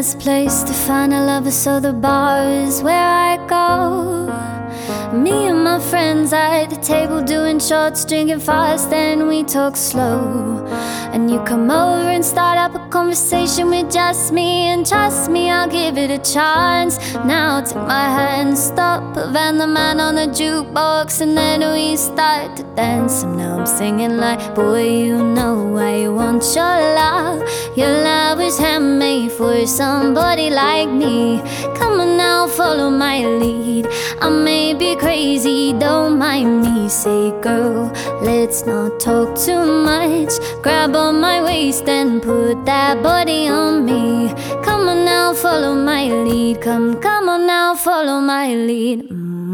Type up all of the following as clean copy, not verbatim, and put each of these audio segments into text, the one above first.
best place to find a lover, so the bar is where I go. Me and my friends at the table doing shots, drinking fast, then we talk slow. And you come over and start up a conversation with just me, and trust me, I'll give it a chance. Now take my hand, stop, Van the man on the jukebox, and then we start to dance. And now I'm singing like, boy, you know I want your love. Your love was handmade for somebody like me. Come on now, follow my lead. I may be crazy, don't mind me. Say, girl, let's not talk too much. Grab on my waist and put that body on me. Come on now, follow my lead. Come on now, follow my lead.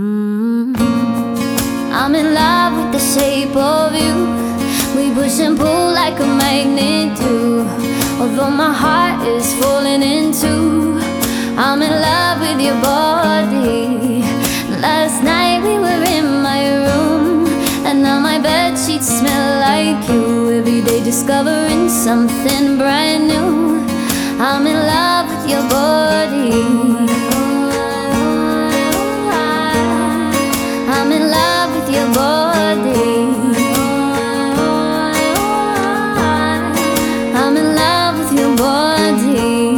I'm in love with the shape of you. We push and pull like a magnet do. Although my heart is falling in two, I'm in love with your body. Last night we were in my room, and now my bedsheets smell like you. Every day discovering something brand new. I'm in love with your body. I'm in love with your body. I'm in love with your body.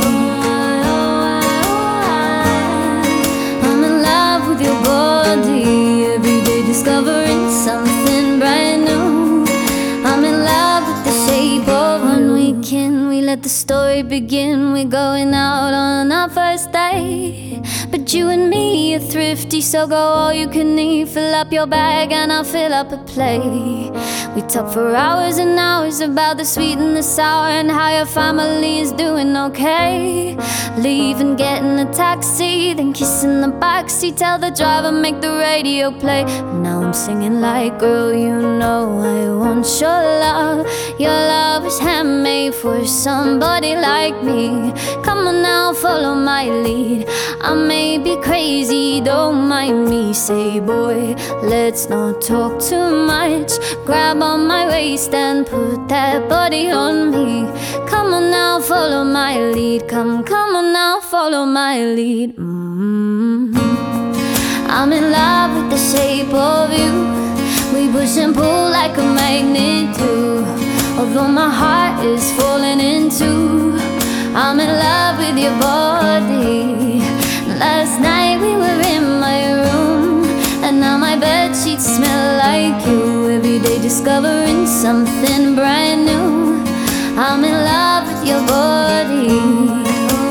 I'm in love with your body. Every day discovering something brand new. I'm in love with the shape of one weekend. We let the story begin. We're going out on our first date, but you and me are thrifty, so go all you can eat. Fill up your bag and I'll fill up a plate. We talk for hours and hours about the sweet and the sour, and how your family is doing okay. Leaving, getting a taxi, then kissing the backseat. Tell the driver, make the radio play. Now I'm singing like, girl, you know I want your love. Your love is handmade for somebody like me. Come on now, follow my lead. I may be crazy, don't mind me. Say, boy, let's not talk too much. Grab on my waist and put that body on me. Come on now, follow my lead. Come on now, follow my lead. I'm in love with the shape of you. We push and pull like a magnet do. Although my heart is falling in two, I'm in love with your body. Last night we were in my room, and now my bedsheets smell like you. Every day discovering something brand new. I'm in love with your body.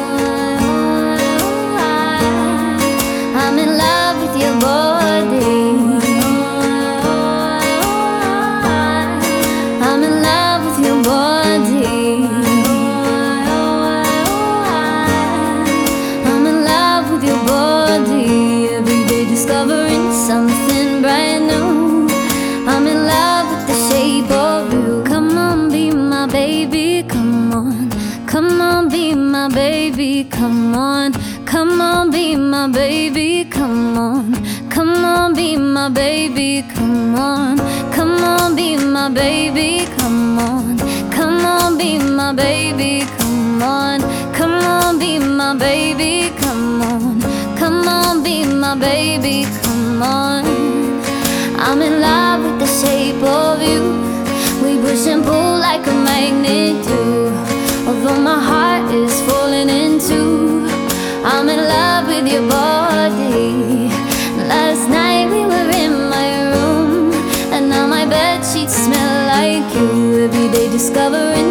I'm in love with your body. I'm in love with your body. I'm in love with your body. Every day discovering something brand new. I'm in love with the shape of you. Come on, be my baby, come on. Come on, be my baby, come on. Come on, be my baby, come on. Come on, be my baby, come on. Come on, be my baby, come on. Come on, be my baby, come on. Come on, be my baby, come on. Come on, be my baby, come on. I'm in love with the shape of you. We push and pull like a magnet do. Although my heart is falling in two, I'm in love with your body. Last night we were in my room, and now my bedsheets smell like you. Every day discovering